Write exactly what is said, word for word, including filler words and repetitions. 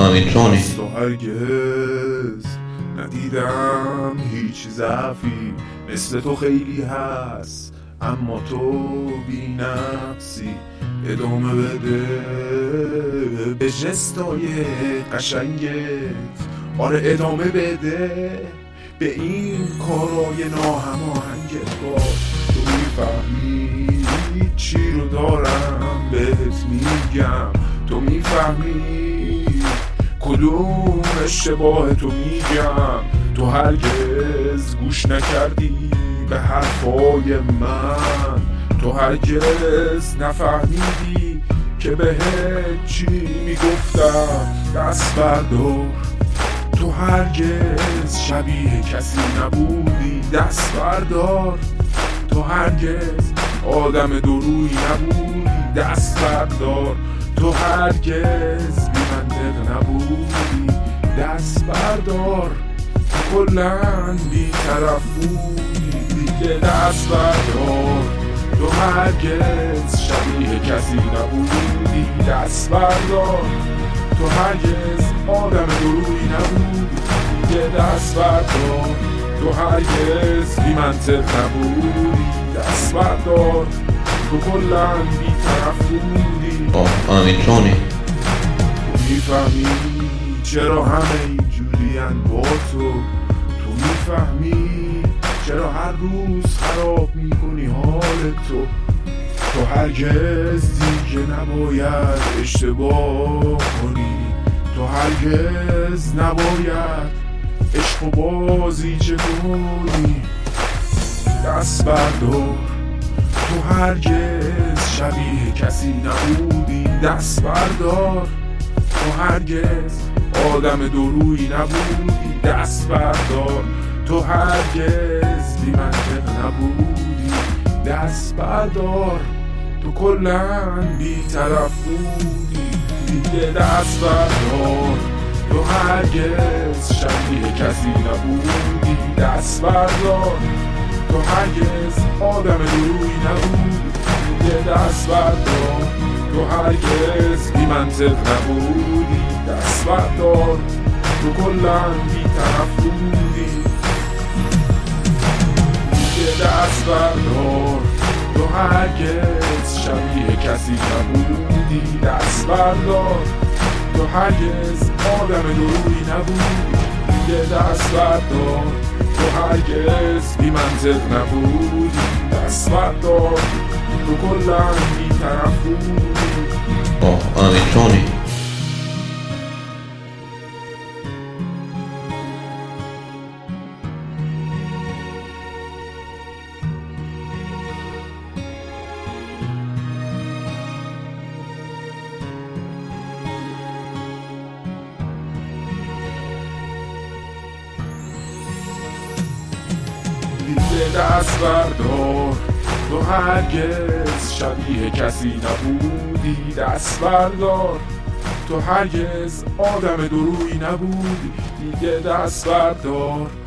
آمیتونی تو هرگز ندیدم هیچ ضعفی مثل تو خیلی هست، اما تو بی نقصی. ادامه بده به جستای قشنگت، آره ادامه بده به این کارای ناهماهنگت. با تو میفهمی چی رو دارم بهت میگم، تو میفهمی کدوم اشتباه تو میگم. تو هرگز گوش نکردی به حرفای من، تو هرگز نفهمیدی که بهت چی میگفتم. دست بردار، تو هرگز شبیه کسی نبودی. دست بردار، تو هرگز آدم دورویی نبودی. دست بردار، تو هرگز بی منطق نبودی. دست بردار، تو کلن بی طرف بودی دیگه. دست بردار، تو هرگز شبیه کسی نبودی. دست بردار، تو هرگز آدم دورویی نبودی دیگه. دست بردار، تو هرگز بی منطق نبودی. دست بردار، تو کلن بی طرف بودی. آمیتونی میفهمی چرا همه اینجورین با تو. تو میفهمی چرا هر روز خراب میکنی حال تو. تو هرگز دیگه نباید اشتباه کنی. تو هرگز نباید عشق و بازی چه کنی. دست بردار، تو هرگز شبیه کسی نبودی. دست بردار، تو هرگز آدم دورویی نبودی. دست بردار، تو هرگز بی منطق نبودی. دست بردار، تو کلن بی طرف بودی دیگه. دست بردار، تو هرگز شبیه کسی نبودی. دست بردار، تو هرگز آدم دورویی نبودی دیگه. دست بردار، تو هرگز بی منطق نبودی. دست بردار، تو کلن بی طرف بودی دیگه. دست بردار، تو هرگز شبیه کسی نبودی. دست بردار، تو هرگز آدم دورویی نبودی دیگه. دست بردار، تو هرگز بی منطق نبودی. دست بردار، تو کلن بی طرف بودی. آمیتونی دست بردار، تو هرگز شبیه کسی نبودی. دست بردار، تو هرگز آدم دورویی نبودی دیگه. دست بردار،